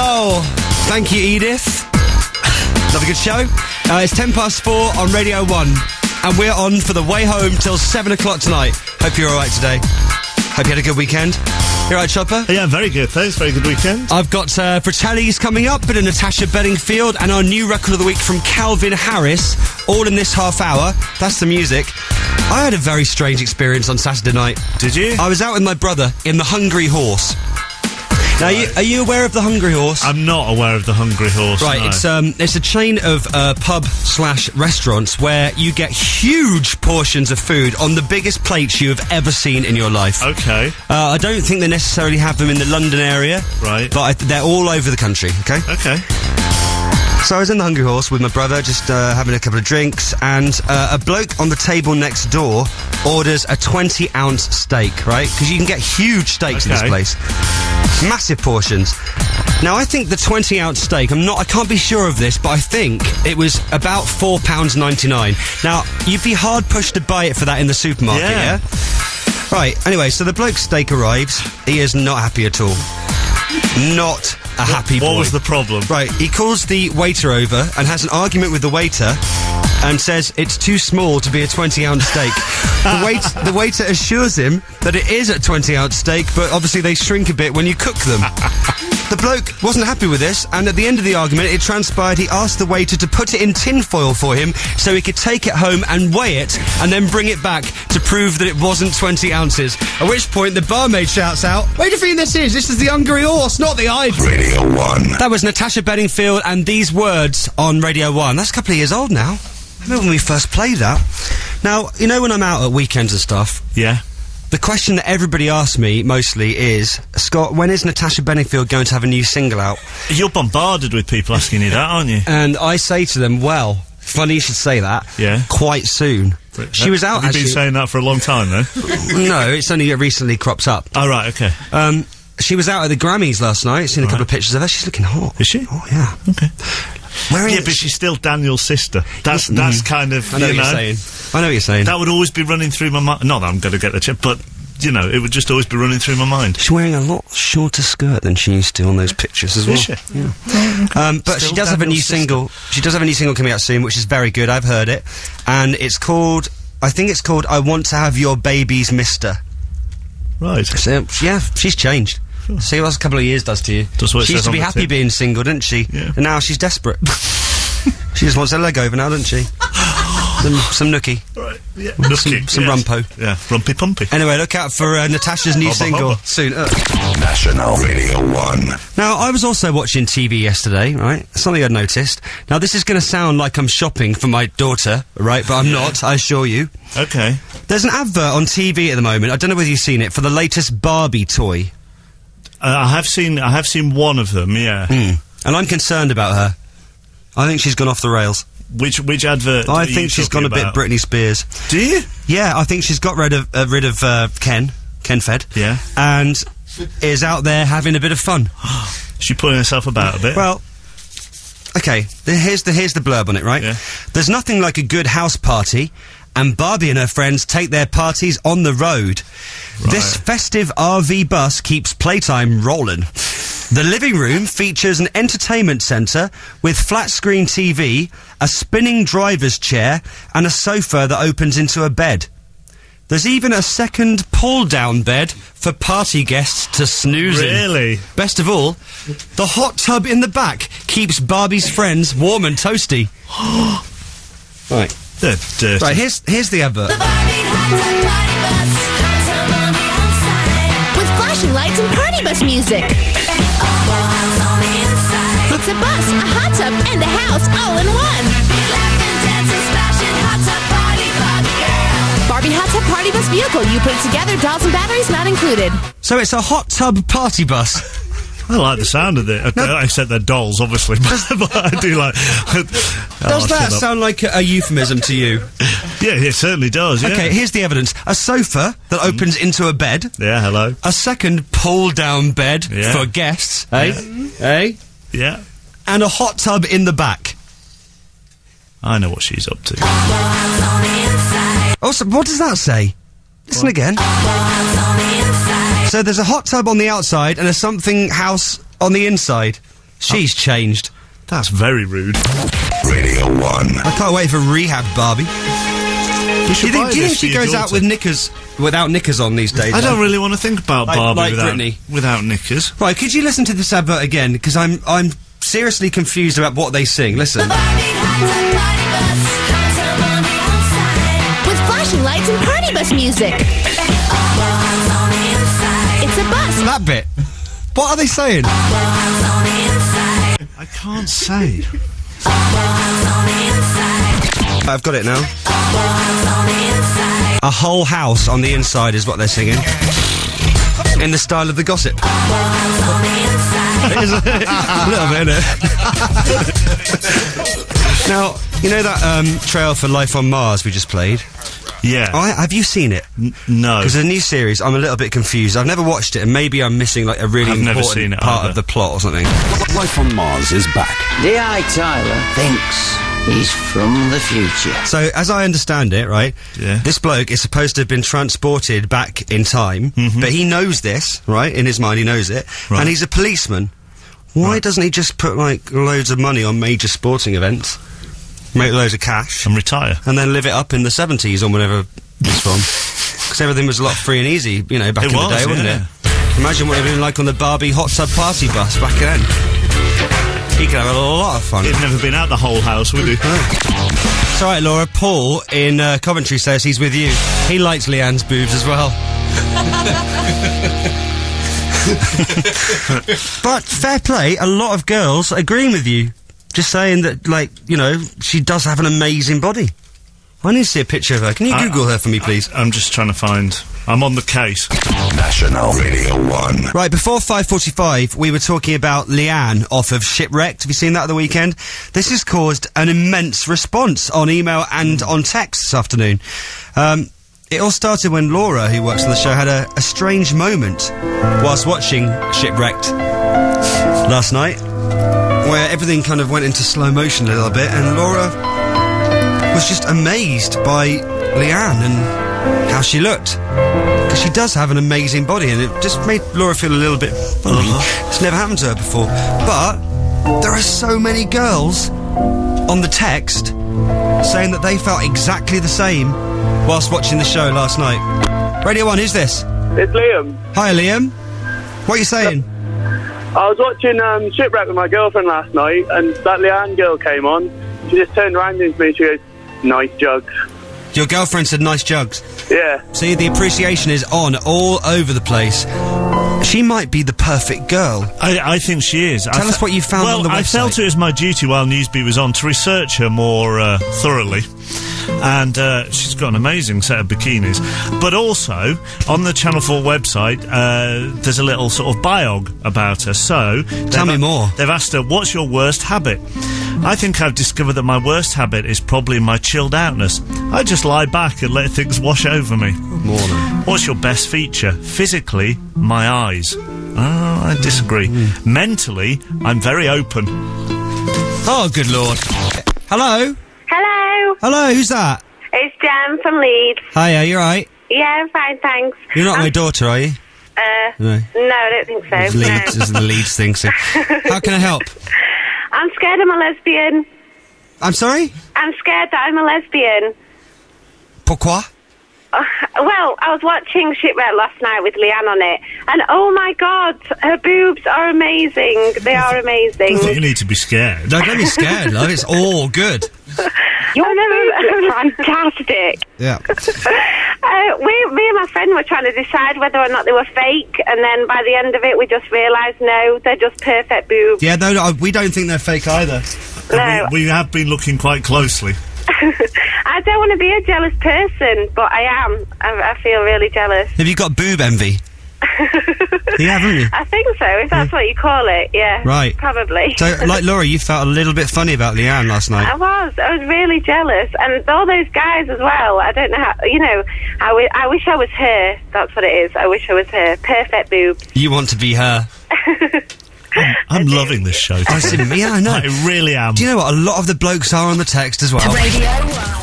Oh, thank you, Edith. Another good show. It's 4:10 on Radio 1, and we're on for the way home till 7 o'clock tonight. Hope you're alright today. Hope you had a good weekend. You alright, Chopper? Yeah, very good, thanks. Very good weekend. I've got Fratelli's coming up, bit of Natasha Bedingfield, and our new record of the week from Calvin Harris, all in this half hour. That's the music. I had a very strange experience on Saturday night. Did you? I was out with my brother in the Hungry Horse. Now, are you aware of the Hungry Horse? I'm not aware of the Hungry Horse. Right, no. It's a chain of pub/restaurants where you get huge portions of food on the biggest plates you have ever seen in your life. Okay. I don't think they necessarily have them in the London area. Right. But they're all over the country, okay? Okay. So I was in the Hungry Horse with my brother, just having a couple of drinks, and a bloke on the table next door orders a 20-ounce steak, right? Because you can get huge steaks in this place. Massive portions. Now, I think the 20-ounce steak, I can't be sure of this, but I think it was about £4.99. Now, you'd be hard-pushed to buy it for that in the supermarket, yeah? Right, anyway, so the bloke's steak arrives. He is not happy at all. Not a happy boy. What was the problem? Right, he calls the waiter over and has an argument with the waiter and says it's too small to be a 20-ounce steak. The waiter assures him that it is a 20-ounce steak, but obviously they shrink a bit when you cook them. The bloke wasn't happy with this, and at the end of the argument, it transpired he asked the waiter to put it in tinfoil for him so he could take it home and weigh it, and then bring it back to prove that it wasn't 20 ounces. At which point, the barmaid shouts out, "What do you think this is? This is the Hungry Horse, not the Ides." Radio 1. That was Natasha Bedingfield and these words on Radio 1. That's a couple of years old now. I remember when we first played that. Now, you know when I'm out at weekends and stuff? Yeah. The question that everybody asks me, mostly, is, Scott, when is Natasha Bedingfield going to have a new single out? You're bombarded with people asking you that, aren't you? And I say to them, well, funny you should say that. Yeah. Quite soon. She was out, Have you been saying that for a long time, then? No, it's only recently cropped up. Oh, right, okay. She was out at the Grammys last night. Seen a couple of pictures of her. She's looking hot. Is she? Oh, yeah. Okay. But she's still Daniel's sister. That's kind of, I know what you're saying. I know what you're saying. That would always be running through my mind. Not that I'm going to get the chip, but, you know, it would just always be running through my mind. She's wearing a lot shorter skirt than she used to on those pictures as well. Is she? Yeah. But she does have a new single. She does have a new single coming out soon, which is very good. I've heard it. And it's called, I think it's called I Want to Have Your Baby's Mister. Right. So, yeah, she's changed. See what a couple of years does to you. She used to be happy being single, didn't she? Yeah. And now she's desperate. She just wants her leg over now, doesn't she? some nookie. Right, yeah. Nookie, some rumpo. Yeah, rumpy pumpy. Anyway, look out for Natasha's new single soon. National Radio 1. Now, I was also watching TV yesterday, right? Something I noticed. Now, this is going to sound like I'm shopping for my daughter, right? But I'm not, I assure you. Okay. There's an advert on TV at the moment, I don't know whether you've seen it, for the latest Barbie toy. I have seen one of them, yeah. And I'm concerned about her. I think she's gone off the rails. Which advert? I think she's gone a bit Britney Spears. Do you? Yeah, I think she's got rid of Ken Fed. Yeah. And is out there having a bit of fun. She's pulling herself about a bit. Well, okay, here's the blurb on it, right? Yeah. There's nothing like a good house party, and Barbie and her friends take their parties on the road. Right. This festive RV bus keeps playtime rolling. The living room features an entertainment centre with flat-screen TV, a spinning driver's chair, and a sofa that opens into a bed. There's even a second pull-down bed for party guests to snooze in. Really? Best of all, the hot tub in the back keeps Barbie's friends warm and toasty. Right. They're dirty. Right, here's the advert. With flashing lights and party bus music. It's a bus, a hot tub, and a house all in one. Barbie hot tub party bus vehicle. You put it together, dolls and batteries not included. So it's a hot tub party bus. I like the sound of it. Except they're dolls, obviously. But I do like... Does that sound like a euphemism to you? Yeah, it certainly does, yeah. Okay, here's the evidence. A sofa that opens into a bed. Yeah, hello. A second pull-down bed for guests. Eh? Yeah. And a hot tub in the back. I know what she's up to. Also, what does that say? Listen again. So there's a hot tub on the outside and a something house on the inside. She's changed. That's very rude. Radio 1. I can't wait for rehab Barbie. You should Do you buy think this she for your goes out daughter. with knickers without knickers on these days? I don't really want to think about Like- Barbie like Britney. without knickers. Right, could you listen to this advert again? Because I'm seriously confused about what they sing. Listen. With flashing lights and party bus music. It's a bus. That bit. What are they saying? I can't say. I've got it now. A whole house on the inside is what they're singing. In the style of The Gossip. It is a little bit, isn't it? Now, you know that Trail for Life on Mars we just played? Yeah. Have you seen it? No. Because the new series, I'm a little bit confused. I've never watched it, and maybe I'm missing like a really I've never important seen it part either. of the plot or something. Life on Mars is back. D.I. Tyler thinks he's from the future. So, as I understand it, right, Yeah. this bloke is supposed to have been transported back in time, but he knows this, right, in his mind he knows it, Right. and he's a policeman. Why doesn't he just put, like, loads of money on major sporting events, make loads of cash, And retire. and then live it up in the 70s or whenever it's from? Because everything was a lot free and easy, you know, back It in the was, day, wasn't yeah. it? Imagine what it would have been like on the Barbie hot tub party bus back then. He could have a lot of fun. He'd never been out the whole house, would he? It's alright, Laura. Paul in Coventry says he's with you. He likes Leanne's boobs as well. But fair play, a lot of girls agreeing with you. Just saying that, like, you know, she does have an amazing body. I need to see a picture of her. Can you Google her for me, please? I'm just trying to find... I'm on the case. National Radio 1. Right, before 5:45, we were talking about Leanne off of Shipwrecked. Have you seen that at the weekend? This has caused an immense response on email and on text this afternoon. It all started when Laura, who works on the show, had a strange moment whilst watching Shipwrecked last night, where everything kind of went into slow motion a little bit, and Laura was just amazed by Leanne and how she looked. Because she does have an amazing body, and it just made Laura feel a little bit funny. It's never happened to her before. But there are so many girls on the text saying that they felt exactly the same whilst watching the show last night. Radio 1, who's this? It's Liam. Hi, Liam. What are you saying? I was watching Shipwreck with my girlfriend last night, and that Leanne girl came on. She just turned around into me and she goes, "Nice jugs." Your girlfriend said nice jugs. Yeah. See, the appreciation is on all over the place. She might be the perfect girl. I think she is. Tell us what you found on the I website. felt it was my duty while Newsbeat was on to research her more thoroughly. And she's got an amazing set of bikinis. But also, on the Channel 4 website, there's a little sort of biog about her. So... Tell me more. They've asked her, what's your worst habit? I think I've discovered that my worst habit is probably my chilled outness. I just lie back and let things wash over me. Morning. What's your best feature? Physically, my eyes. Oh, I disagree. Mentally, I'm very open. Oh, good lord. Hello? Hello, Hello, who's that? it's Jem from Leeds. Hiya, you alright? Yeah, I'm fine, thanks. You're not my daughter, are you? No. No, I don't think so. It's Leeds, this is the Leeds thing, so... How can I help? I'm scared I'm a lesbian. I'm sorry? I'm scared that I'm a lesbian. Pourquoi? Well, I was watching Shipwreck last night with Leanne on it, and oh my god, her boobs are amazing. They are I amazing. think you need to be scared. No, don't be scared, love. It's all good. Your boobs are fantastic. Yeah. Me and my friend were trying to decide whether or not they were fake, and then by the end of it, we just realised no, they're just perfect boobs. Yeah, no, we don't think they're fake either. No. We have been looking quite closely. I don't want to be a jealous person, but I am. I feel really jealous. Have you got boob envy? You haven't you? I think so, if that's what you call it, yeah. Right. Probably. So, like Laura, you felt a little bit funny about Leanne last night. I was really jealous. And all those guys as well, I don't know how, you know, I wish I was her. That's what it is. I wish I was her. Perfect boobs. You want to be her. I'm loving this show. Yeah, I know. I really am. Do you know what? A lot of the blokes are on the text as well. Radio 1.